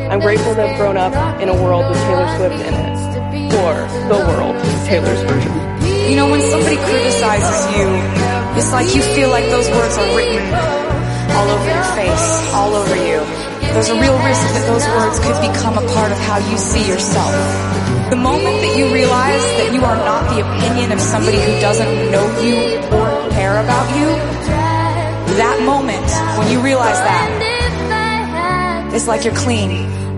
I'm grateful to have grown up in a world with Taylor Swift in it. Or the world, Taylor's version. You know, when somebody criticizes you, it's like you feel like those words are written all over your face, all over you. There's a real risk that those words could become a part of how you see yourself. The moment that you realize that you are not the opinion of somebody who doesn't know you or care about you, that moment, when you realize that, it's like you're clean.